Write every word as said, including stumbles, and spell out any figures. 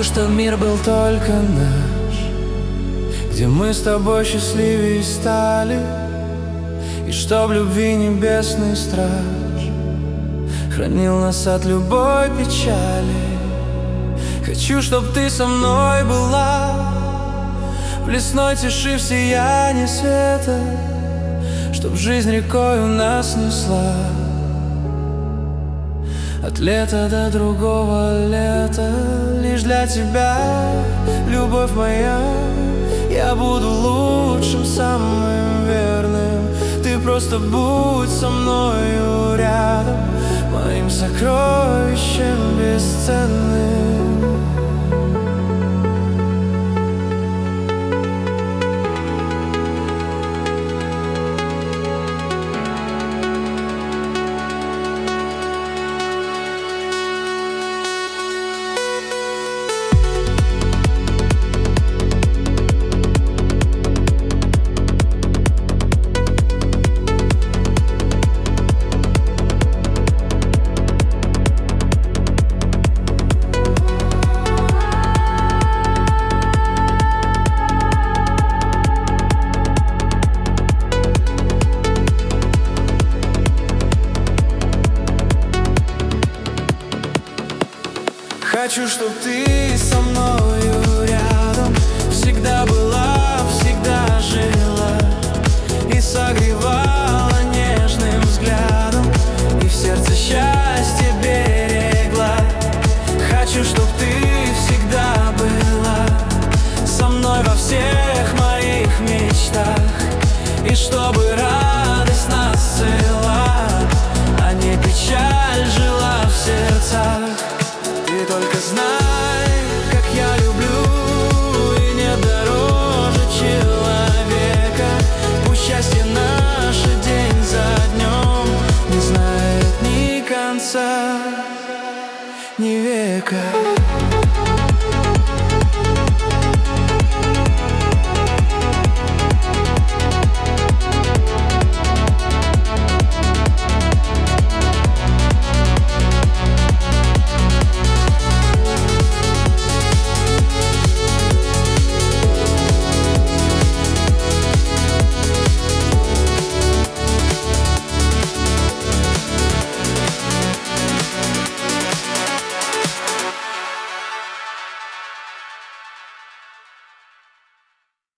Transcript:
чтоб мир был только наш, где мы с тобой счастливее стали, и чтоб любви небесный страж хранил нас от любой печали. Хочу, чтоб ты со мной была в лесной тиши, в сиянии света, чтоб жизнь рекой у нас несла от лета до другого лета. Лишь для тебя, любовь моя, я буду лучшим, самым верным. Ты просто будь со мною рядом, моим сокровищем бесценным. Хочу, чтоб ты